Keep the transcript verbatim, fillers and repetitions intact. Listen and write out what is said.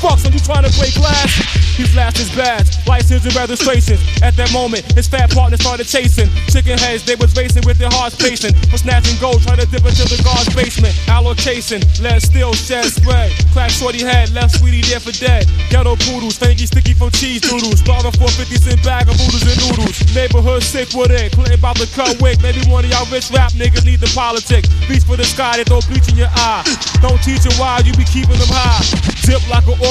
fucks when you trying to break glass? He flashed his badge, license and registration. At that moment, his fat partner started chasing. Chicken heads, they was racing with their hearts pacing. For snatching gold, trying to dip into the guard's basement. Allocation, lead still shed spray. Crack shorty head, left sweetie there for dead. Ghetto poodles, stanky sticky from cheese doodles. Starving for a fifty cent bag of oodles and noodles. Neighborhood sick with it, claim about the cut wick. Maybe one of y'all rich rap niggas need the politic. Reach for the sky, they throw bleach in your eye. Don't teach you why, you be keeping them high. Dip like an